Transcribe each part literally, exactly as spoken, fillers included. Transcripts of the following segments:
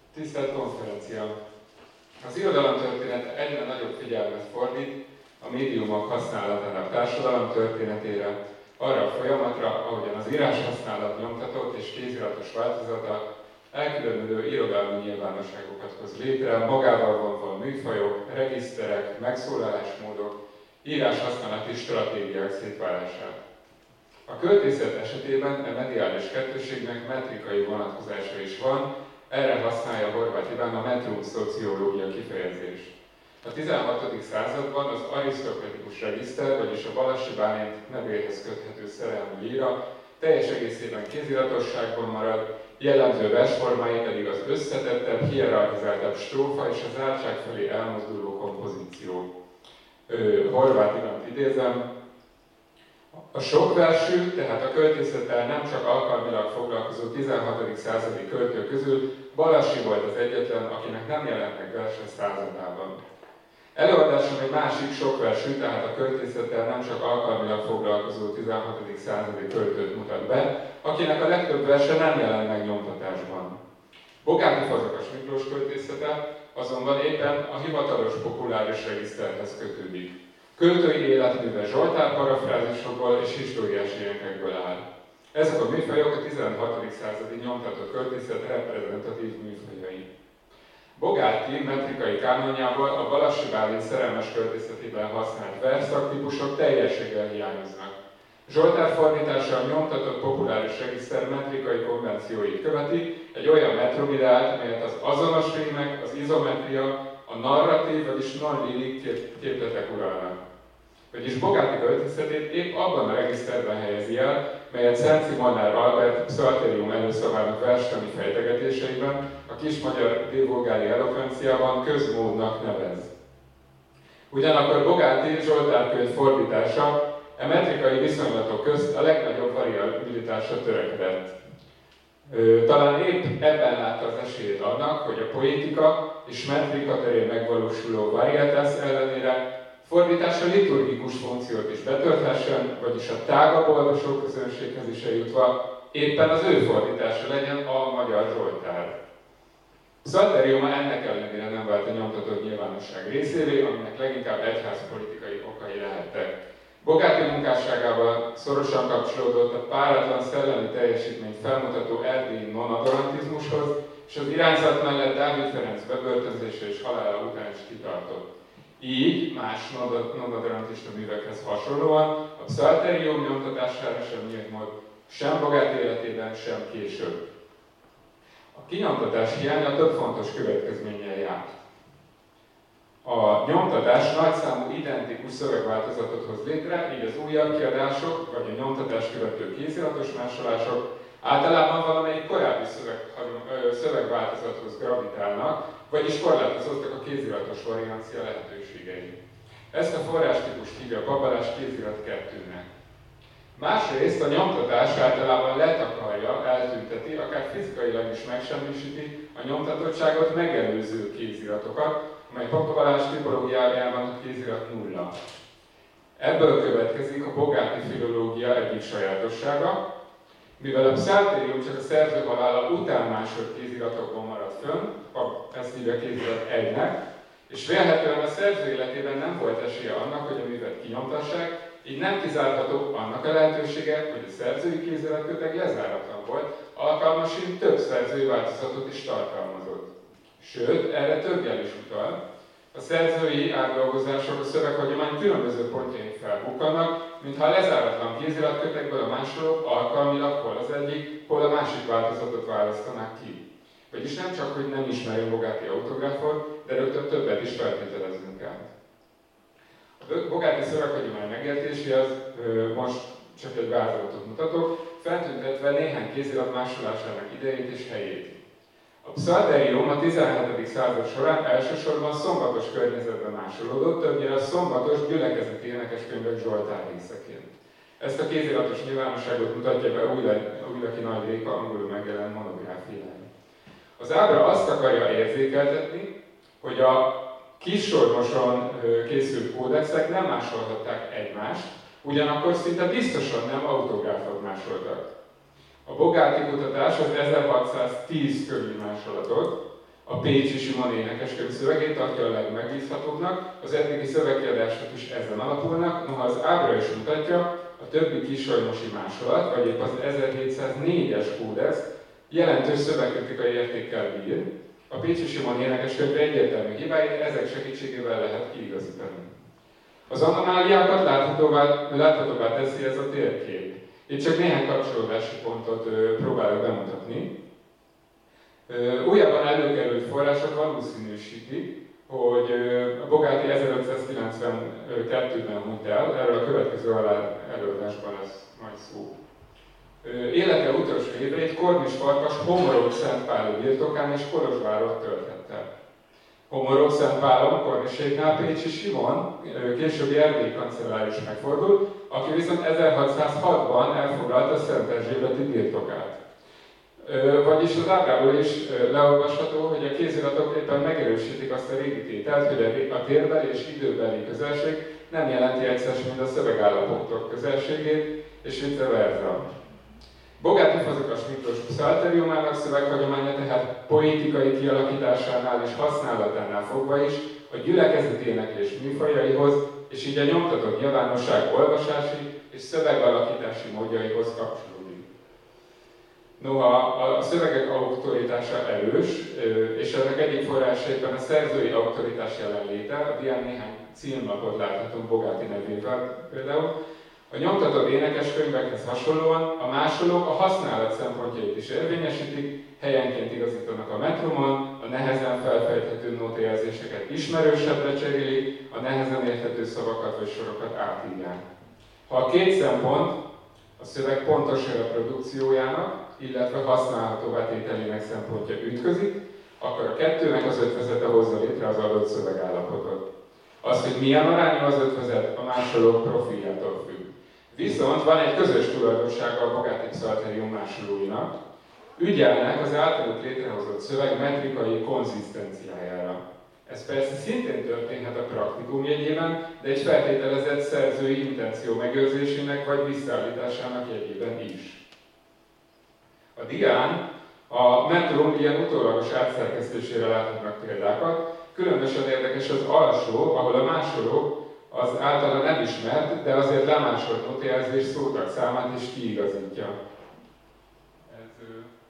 Tisztelt konferencia! Az irodalomtörténet egyre nagyobb figyelmet fordít a médiumok használatának társadalomtörténetére, arra a folyamatra, ahogyan az íráshasználat nyomtatott és kéziratos változata elkülönülő irodalmi nyilvánosságokat hoz létre, magával vonva műfajok, regiszterek, megszólalásmódok, íráshasználati stratégiák szétválását. A költészet esetében a mediális kettősségnek metrikai vonatkozása is van, erre használja Horváth Iván a metrum szociológia kifejezést. A tizenhatodik században az arisztokratikus regiszter, vagyis a Balassi Bálint nevéhez köthető szerelmi líra teljes egészében kéziratosságban marad, jellemző versformái pedig az összetettebb, hierarchizáltabb strófa és az zártság felé elmozduló kompozíció. Ö, Horváth Ivánt idézem: a sokversű, tehát a költészettel nem csak alkalmilag foglalkozó tizenhatodik századi költő közül Balassi volt az egyetlen, akinek nem jelent meg verse századában. Előadásom egy másik sokversű, tehát a költészettel nem csak alkalmilag foglalkozó tizenhatodik századi költőt mutat be, akinek a legtöbb verse nem jelent meg nyomtatásban. Bogáti Fazekas Miklós költészete azonban éppen a hivatalos populáris regiszterhez kötődik. Költői életműve Zsoltár parafrázisokból és históriás ilyenkekből áll. Ezek a műfajok a tizenhatodik századi nyomtatott költészet reprezentatív műfajai. Bogáti metrikai kánonjából a Balassi Bálint szerelmes költészetében használt versszaktípusok teljességgel hiányoznak. Zsoltár fordítása a nyomtatott populáris regiszter metrikai konvencióit követi, egy olyan metromideát, melyet az azonos rímek, az izometria, a narratív, vagyis non-lirik képletek uralnak. Vagyis Bogáti költészetét épp abban a regiszterben helyezi el, melyet Szenci Molnár Albert Psalterium előszavának verstani fejtegetéseiben, a kismagyar divulgári elokvenciában közmódnak nevez. Ugyanakkor Bogáti Zsoltár könyv fordítása e metrikai viszonylatok közt a legnagyobb variabilitásra törekedett. Talán épp ebben látta az esélyét annak, hogy a poétika és metrika terén megvalósuló varietas ellenére fordítása liturgikus funkciót is betölthessen, vagyis a tágabb olvasó közönséghez is eljutva éppen az ő fordítása legyen a magyar Zsoltár. Psalteriuma ennek ellenére nem vált a nyomtatott nyilvánosság részévé, aminek leginkább egyházpolitikai okai lehettek. Bogáti munkásságával szorosan kapcsolódott a páratlan szellemi teljesítményt felmutató erdélyi monodorantizmushoz, és az irányzat mellett Dávid Ferenc bebörtönzése és halála után is kitartott. Így, más monodorantista művekhez hasonlóan, a Psalterium nyomtatására sem nyílt mód sem Bogáti életében, sem később. A kinyomtatás hiánya több fontos következménnyel járt. A nyomtatás nagyszámú identikus szövegváltozatot hoz létre, így az újabb kiadások, vagy a nyomtatást követő kéziratos másolások általában valamelyik korábbi szöveg, szövegváltozathoz gravitálnak, vagyis korlátozottak a kéziratos variancia lehetőségei. Ezt a forrástípust hívja Babalás kézirat kettőnek. Másrészt a nyomtatás általában letakarja, eltünteti, akár fizikailag is megsemmisíti a nyomtatottságot megelőző kéziratokat, amely Babalás tipológiájában a kézirat nulla. Ebből következik a Bogáti filológia egyik sajátossága, mivel a Psalterium csak a szerző halála után másolt kéziratokban maradt fönn, ezt hívja kézirat egynek, és vélhetően a szerző életében nem volt esélye annak, hogy a művet kinyomtassák, így nem kizárható annak a lehetősége, hogy a szerzői kéziratköteg lezáratlan volt, alkalmasint több szerzői változatot is tartalmazott. Sőt, erre több jel is utal. A szerzői átdolgozások a szöveghagyomány különböző pontjain felbukkannak, mintha a lezáratlan kéziratkötegből a másolók alkalmilag hol az egyik, hol a másik változatot választanák ki. Vagyis nem csak, hogy nem ismeri Bogáti autográfot, de rögtön többet is feltételezünk át. A Bogáti szöveghagyomány megértéséhez most csak egy vázlatot mutatok, feltüntetve néhány kézirat másolásának idejét és helyét. A Psalterium a tizenhetedik század során elsősorban szombatos környezetben másolódott, többnyire a szombatos gyülekezeti énekeskönyvek Zsoltár részeként. Ezt a kéziratos nyilvánosságot mutatja be Újlaki Nagy Réka angolul megjelent monográfiája. Az ábra azt akarja érzékeltetni, hogy a Kissormoson készült kódexek nem másolhatták egymást, ugyanakkor szinte biztosan nem autográfot másoltak. A Bogáti kutatás az ezerhatszáztíz körüli másolatot, A Pécsi Simon énekeskönyv szövegét tartja a legmegbízhatóbbnak, az eddigi szövegkiadások is ezen alapulnak, noha az ábra is mutatja, a többi kisajmosi másolat, vagy épp az ezerhétszáznégyes kódex jelentős szövegkritikai értékkel bír. A Pécsi Simon énekeskönyv egyértelmű hibáit ezek segítségével lehet kiigazítani. Az anomáliákat láthatóvá, láthatóvá teszi ez a térkép. Itt csak néhány kapcsolódási pontot ö, próbálok bemutatni. Ö, újabban előkerült források valószínűsítik, hogy ö, a Bogáti ezerötszázkilencvenkettőben hunyt el, erről a következő előadásban lesz majd szó. Ö, élete utolsó éveit Kornis Farkas Homorog-Szentpáli birtokán és Kolozsvárot töltette. Homorog-Szentpálon, Korniséknál Pécsi Simon, későbbi erdélyi kancellár is megfordult, aki viszont ezerhatszázhatban elfoglalta Szent Erzsébeti birtokát. Vagyis az ábrából is leolvasható, hogy a kéziratok éppen megerősítik azt a régi tételt, hogy a térbeli és időbeli közelség nem jelenti egyszer mind a szövegállapotok közelségét, és vice versa. Bogáti Fazekas Miklós pszalteriumának szöveghagyománya tehát poétikai kialakításánál és használatánál fogva is a gyülekezeti éneklés műfajaihoz, és így a nyomtatott nyilvánosság olvasási és szövegalakítási módjaihoz kapcsolódik. Noha a szövegek autoritása erős, és ennek egyik forrása éppen a szerzői autoritás jelenléte, a dián néhány címlapot láthatunk Bogáti nevével például, a nyomtatott énekeskönyvekhez hasonlóan a másolók a használat szempontjait is érvényesítik, helyenként igazítanak a metromon, a nehezen felfejthető nótajelzéseket ismerősebbre cserélik, a nehezen érthető szavakat vagy sorokat átírják. Ha a két szempont a szöveg pontos reprodukciójának, illetve használhatóvá tételének szempontja ütközik, akkor a kettőnek az ötvözete hozza létre az adott szövegállapotot. Az, hogy milyen arányú az ötvözet, a másolók profiljától függ. Viszont van egy közös tulajdonsága a Bogáti pszalterium másolóinak, ügyelnek az általuk létrehozott szöveg metrikai konzisztenciájára. Ez persze szintén történhet a praktikum jegyében, de egy feltételezett szerzői intenció megőrzésének vagy visszaállításának jegyében is. A dián a metrum ilyen utólagos átszerkesztésére láthatnak példákat, különösen érdekes az alsó, ahol a másoló az általa nem ismert, de azért lemásolt nótajelzés szótag számát is kiigazítja. Ez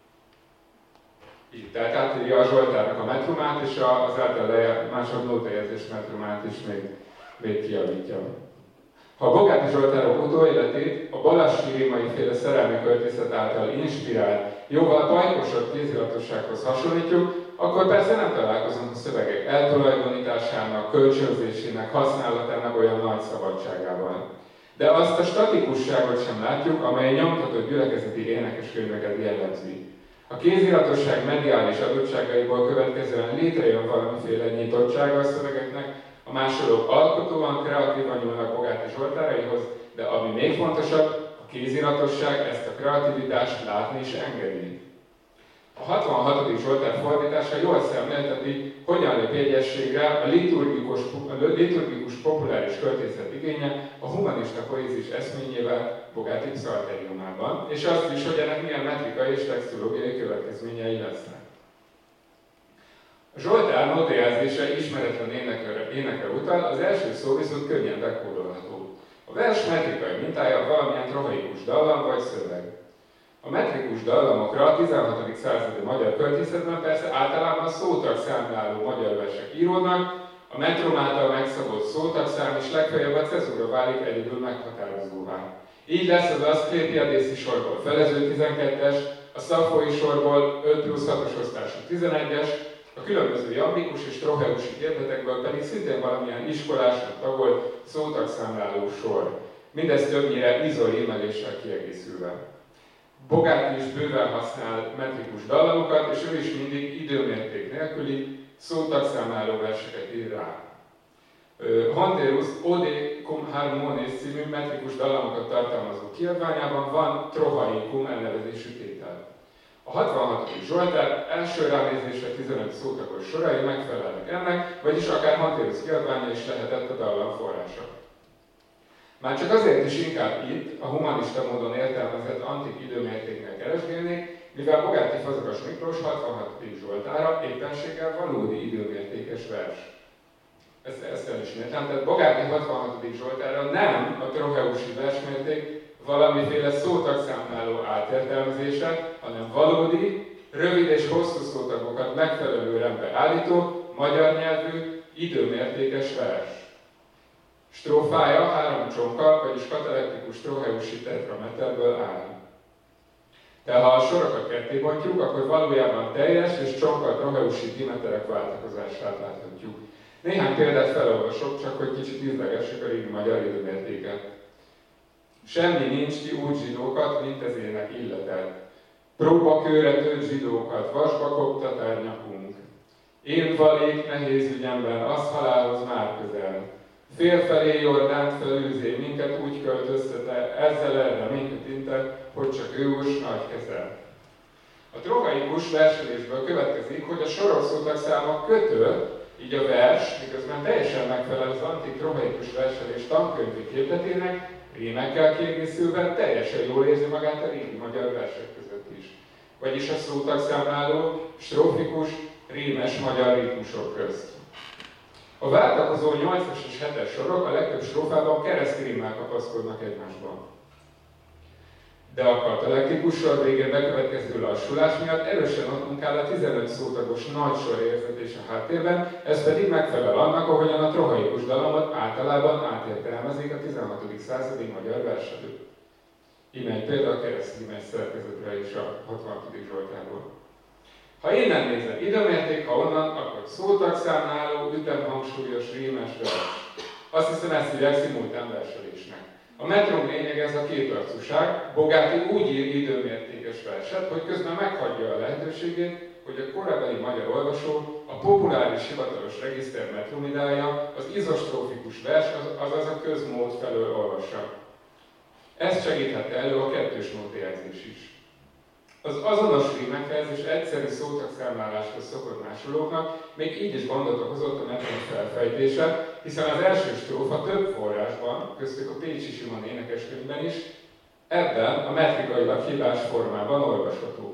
így, tehát átírja a Zsoltárnak a metrumát, és az által lemásolt nótajelzés metrumát is még, még kijavítja. Ha a Bogáti Zsoltárok utóéletét a Balassi Rémai féle szerelmi költészet által inspirált, jóval pajkosabb kéziratossághoz hasonlítjuk, akkor persze nem találkozunk a szövegek eltulajdonításának, kölcsönzésének, használatának olyan nagy szabadságával. De azt a statikusságot sem látjuk, amely nyomtatott gyülekezeti énekeskönyveket jellemzi. A kéziratosság mediális adottságaiból következően létrejön valamiféle nyitottsága a szövegeknek, a másolók alkotóan, kreatívan nyúlnak Bogáti Zsoltáraihoz, de ami még fontosabb, a kéziratosság ezt a kreativitást látni is engedi. A hatvanhatodik Zsoltár fordítása jól szemlélteti, hogyan lép egyességre a liturgikus, a liturgikus populáris költészet igénye a humanista poézis eszményével Bogáti pszalteriumában, és azt is, hogy ennek milyen metrikai és textológiai következményei lesznek. A Zsoltár nótajelzése ismeretlen énekre, énekre utal, az első szó viszont könnyen dekódolható. A vers metrikai mintája valamilyen trohaikus dallam vagy szöveg. A metrikus dallamokra a tizenhatodik századi magyar költészetben persze általában szótagszámláló magyar versek íródnak, a metrom által megszabott szótagszám is legfeljebb a cezúra válik egyedül meghatározóvá. Így lesz az Aszclépiadészi sorból felező tizenkettes, a Szaffói sorból öt plusz hatos osztású tizenegyes, a különböző jambikus és troheusi kérdetekből pedig szintén valamilyen iskolásnak tagolt szótagszámláló sor. Mindez többnyire izorímeléssel kiegészülve. Bogáti is bőven használ metrikus dallamokat, és ő is mindig időmérték nélküli szótagszámláló verseket ír rá. Honterus Ode cum Harmonis című metrikus dallamokat tartalmazó kiadványában van trohaicum elnevezésű tétel. A hatvanhatodik Zsoltár első ránézésre tizenöt szótagos sorai megfelelnek ennek, vagyis akár Honterus kiadványa is lehetett a dallam forrása. Már csak azért is inkább itt, a humanista módon értelmezett antik időmértéknél keresgélnék, mivel Bogáti Fazekas Miklós hatvanhatodik Zsoltára éppenséggel valódi időmértékes vers. Ezt, ezt elismétlem, tehát Bogáti hatvanhatodik Zsoltára nem a troheusi versmérték valamiféle szótagszámláló átértelmezése, hanem valódi, rövid és hosszú szótagokat megfelelő rendbe állító, magyar nyelvű, időmértékes vers. Strófája három csonka, vagyis katalektikus troheusi tetrameterből áll. Tehát ha a sorokat ketté bontjuk, akkor valójában teljes és csonka troheusi dimeterek váltakozását láthatjuk. Néhány példát felolvasok, csak hogy kicsit ízlegessük a régi magyar időmértéket. Semmi nincs ki úgy zsidókat, mint az ének illetet. Próbakőre tört zsidókat, vasba koptatár nyakunk. Én valék nehéz ügyemben, az halálhoz már közel. Félfelé Jordánt felűzé, minket úgy költöztete, ezzel erre minket inte, hogy csak ő us nagy kezel. A trohaikus verselésből következik, hogy a soros szótagszáma kötő, így a vers, miközben teljesen megfelel az antik trohaikus verselés tankönyvi képletének, rímekkel kiegészülve teljesen jól érzi magát a régi magyar versek között is. Vagyis a szótagszámláló, strófikus, rímes magyar ritmusok közt. A váltakozó nyolcas és hetes sorok a legtöbb strófában keresztrímmel kapaszkodnak egymásban. De a katalektikus sor végén bekövetkező lassulás miatt erősen adunk áll a tizenöt szótagos nagy sor érzetés a háttérben, ez pedig megfelel annak, ahogyan a trohaikus dallamot általában átértelmezik a tizenhatodik századi magyar verselők. Íme egy példa a keresztrímes szerkezetre is a hatvanhatodik Zsoltárból. Ha innen nézem, időmérték, ha onnan, akkor szótagszámláló, ütemhangsúlyos, rímes vers. Azt hiszem, ezt hívják szimultán verselésnek. A metrum lényeg ez a kétarcúság. Bogáti úgy ír időmértékes verset, hogy közben meghagyja a lehetőségét, hogy a korabeli magyar olvasó a populáris hivatalos regiszter metrumidája, az izostrófikus vers, azaz a közmód felől olvassa. Ezt segíthette elő a kettős nótajelzés is. Az azonos rímekhez és egyszerű szótagszámláláshoz szokott másolóknak még így is gondot okozott a metrum felfejtése, hiszen az első strófa több forrásban, köztük a Pécsi Simon énekeskönyvben is, ebben a metrikailag hibás formában olvasható.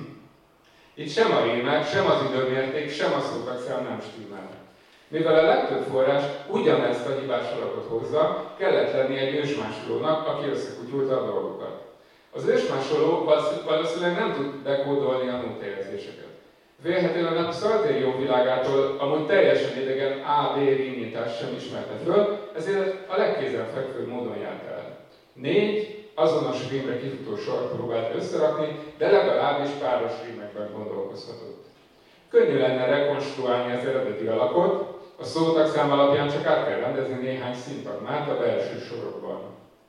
Itt sem a rímek, sem az időmérték, sem a szótagszám nem stimmel. Mivel a legtöbb forrás ugyanezt a hibás alapot hozza, kellett lenni egy ősmásolónak, aki összekutyulta a dolgokat. Az ősmásoló valószínűleg nem tud dekódolni a nótajelzéseket. Vélhetően a pszaltérium világától amúgy teljesen idegen á bé rímítást sem ismerte föl, ezért a legkézenfekvőbb módon járt el. Négy azonos rímre kifutó sort próbált összerakni, de legalábbis páros rímekben gondolkozhatott. Könnyű lenne rekonstruálni az eredeti alakot, a szótagszám alapján csak át kell rendezni néhány szintagmát a belső sorokban.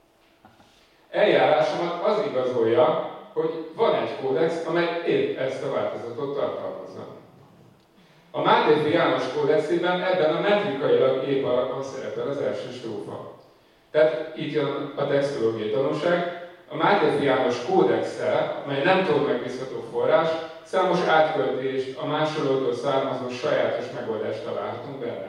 Eljárásomat az igazolja, hogy van egy kódex, amely épp ezt a változatot tartalmazza. A Mátéfi János kódexében ebben a metrikailag épp alakon szerepel az első strófa. Tehát itt jön a textológiai tanulság. A Mátéfi János kódexe, amely nem túl megbízható forrás, számos átköltést, a másolótól származó sajátos megoldást találhatunk benne.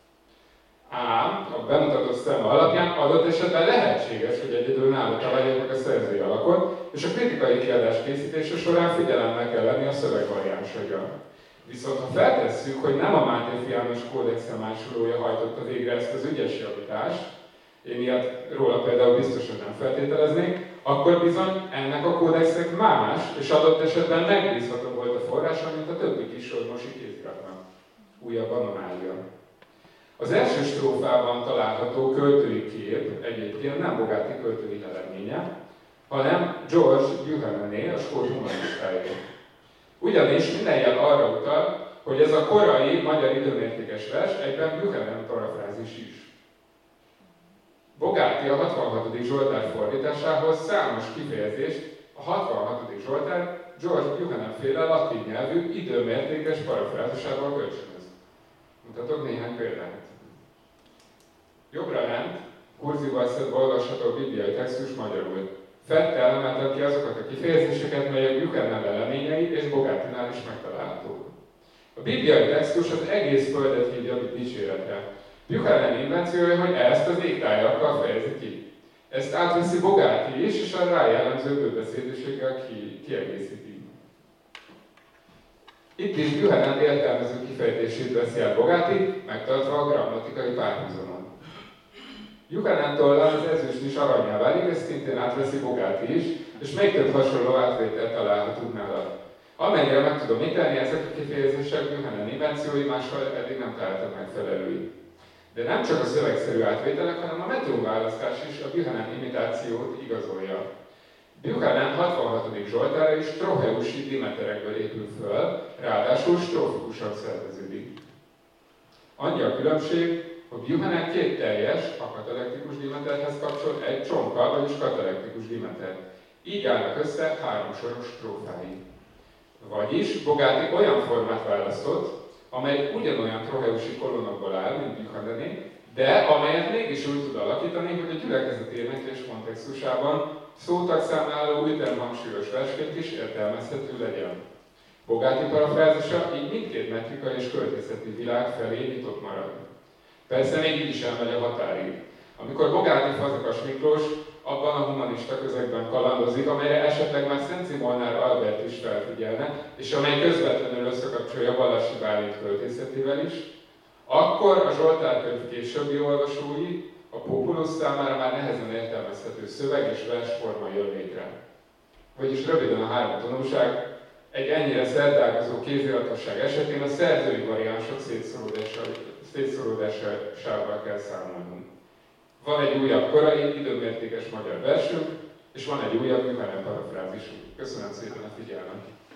Ám a bemutatott szema alapján adott esetben lehetséges, hogy egyedül nála találják meg a szerzői alakot, és a kritikai kiadás készítése során figyelemmel kell lenni a szövegvariánsaira. Viszont ha feltesszük, hogy nem a Mátéfi János kódexe másolója hajtotta végre ezt az ügyes javítást, én ilyet róla például biztosan nem feltételeznék, akkor bizony ennek a kódexnek más, és adott esetben megbízható volt a forrása, mint a többi kis orvosi kéziratnak. Újabb anomália. Az első strófában található költői kép egyébként nem Bogáti költői leleménye, hanem George Buchanan-é, a skót humanistáé. Ugyanis minden jel arra utal, hogy ez a korai magyar időmértékes vers egyben Buchanan parafrázis is. Bogáti a hatvanhatodik Zsoltár fordításához számos kifejezést a hatvanhatodik Zsoltár George Buchanan féle latin nyelvű időmértékes parafrázisával kölcsönöz. Mutatok néhány példát. Jobbra lent, kurzívval szedve olvasható bibliai textus magyarul. Fette elemeltem ki azokat a kifejezéseket, melyek Buchanan leleményei és Bogátinál is megtalálhatók. A bibliai textus az egész földet hívja dicséretre. Buchanan invenciója, hogy ezt az égtájakkal fejezi ki. Ezt átveszi Bogáti is, és a rá jellemző bőbeszédűséggel ki, kiegészíti. Itt is Buchanan értelmező kifejtését veszi át Bogati, megtartva a grammatikai párhuzamot. Buchanantól az ezüst is aranyá válik, ezt szintén átveszi Bogati is, és még több hasonló átvételt találhatunk nála. Amennyire meg tudom ítélni, ezek a kifejezések Buchanan invenciói, máshol eddig nem találtak megfelelői. De nem csak a szövegszerű átvételek, hanem a metronválasztás is a Buchanan imitációt igazolja. Buchanan hatvanhatodik Zsoltára is trocheusi dimeterekből épül föl, ráadásul strófikusan szerveződik. Annyi a különbség, hogy Buchanan két teljes, a katalektikus dimeterhez kapcsol egy csonka, vagyis katalektikus dimeter. Így állnak össze háromsoros strófái. Vagyis Bogati olyan formát választott, amely ugyanolyan trocheusi kolonokból áll, mint Buchanané, de amelyet mégis úgy tud alakítani, hogy a gyülekezet éneklés kontextusában szótagszámnáló ütemhangsúlyos versként is értelmezhető legyen. Bogati parafrázisa így mindkét metrika és költészeti világ felé nyitott marad. Persze még így is elmegy a határig. Amikor Bogati Fazekas Miklós abban a humanista közegben kalandozik, amelyre esetleg már Szenci Molnár Albert is felfigyelne, és amely közvetlenül összekapcsolja Balassi Bálint költészetével is, akkor a Zsoltár könyv későbbi olvasói a populusz számára már nehezen értelmezhető szöveg és versforma jön létre. Vagyis röviden a három tanulság, egy ennyire szertágazó kéziratosság esetén a szerzői variánsok szétszóródásával kell számolnunk. Van egy újabb korai, időmértékes magyar versünk, és van egy újabb Buchanan parafrázisunk. Köszönöm szépen a figyelmet!